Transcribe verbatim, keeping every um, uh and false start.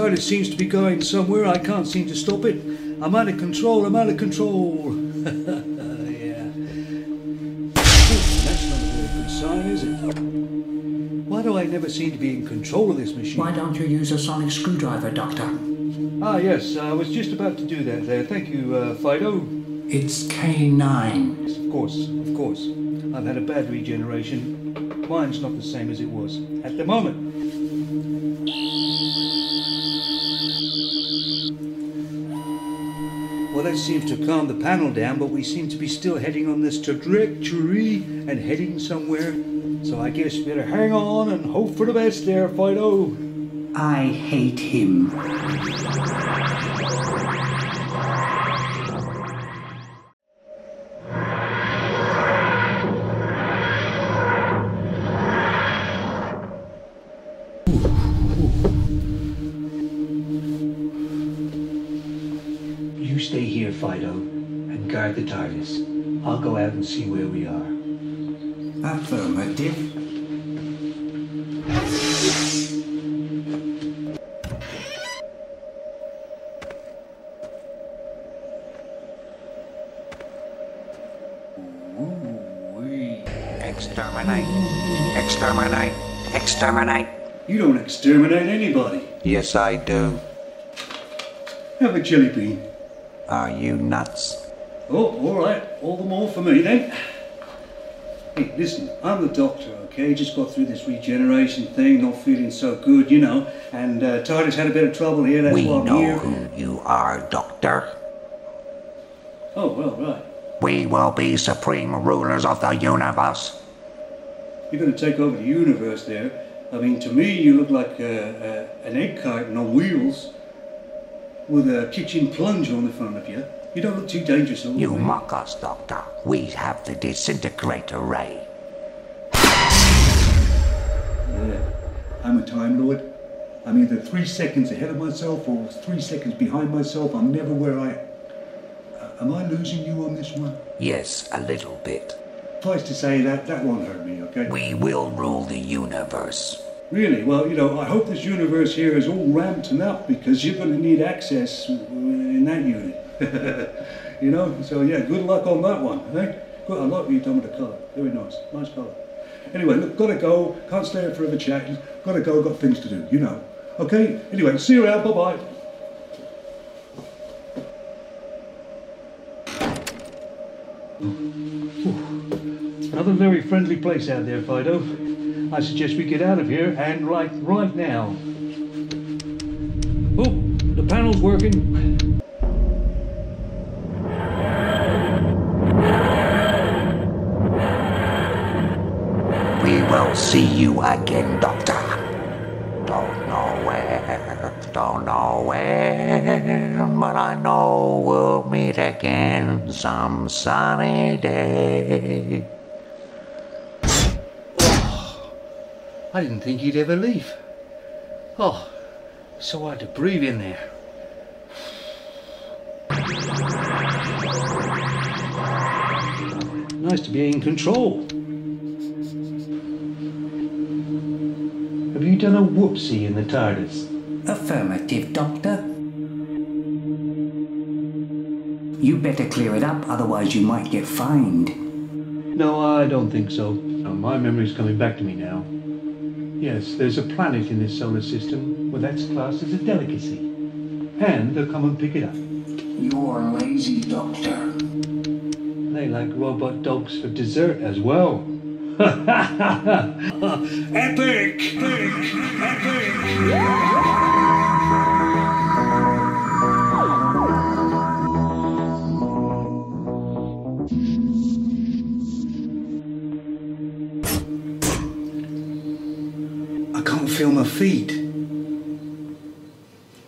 TARDIS seems to be going somewhere. I can't seem to stop it. I'm out of control. I'm out of control. Yeah. That's not a very good sign, is it? Why do I never seem to be in control of this machine? Why don't you use a sonic screwdriver, Doctor? Ah, yes. I was just about to do that there. Thank you, uh, Fido. It's K nine. Yes, of course, of course. I've had a bad regeneration. Mine's not the same as it was at the moment. Well, that seems to calm the panel down, but we seem to be still heading on this trajectory and heading somewhere. So I guess we better hang on and hope for the best there, Fido. I hate him. You stay here, Fido, and guard the TARDIS. I'll go out and see where we are. Affirmative. Exterminate. Exterminate. Exterminate. You don't exterminate anybody. Yes, I do. Have a chili bean. Are you nuts? Oh, all right. All the more for me, then. Hey, listen, I'm the doctor, okay? Just got through this regeneration thing, not feeling so good, you know. And uh, TARDIS had a bit of trouble here, that's we why I'm know here. who you are, Doctor. Oh, well, right. We will be supreme rulers of the universe. You're going to take over the universe there. I mean, to me, you look like uh, uh, an egg carton on wheels with a kitchen plunger on the front of you. You don't look too dangerous, all You right? mock us, Doctor. We have the disintegrator ray. Yeah. I'm a Time Lord. I'm either three seconds ahead of myself or three seconds behind myself. I'm never where I... Uh, am I losing you on this one? Yes, a little bit. Suffice to say that that won't hurt me, okay? We will rule the universe. Really? Well, you know, I hope this universe here is all ramped and up because you're going to need access in that unit. You know? So, yeah, good luck on that one, eh? Good. I like what you've done with the colour. Very nice. Nice colour. Anyway, look, gotta go. Can't stay here forever chatting. Gotta go, got things to do, you know. Okay? Anyway, see you around. Bye-bye. Another very friendly place out there, Fido. I suggest we get out of here, and like right now. Oh, the panel's working. We will see you again, Doctor. Don't know where, don't know where, but I know we'll meet again some sunny day. I didn't think he'd ever leave. Oh, so hard to breathe in there. Nice to be in control. Have you done a whoopsie in the TARDIS? Affirmative, Doctor. You better clear it up, otherwise you might get fined. No, I don't think so. No, my memory's coming back to me now. Yes, there's a planet in this solar system where that's classed as a delicacy. And they'll come and pick it up. You're lazy, Doctor. They like robot dogs for dessert as well. Epic! Epic! Epic! I can't feel my feet.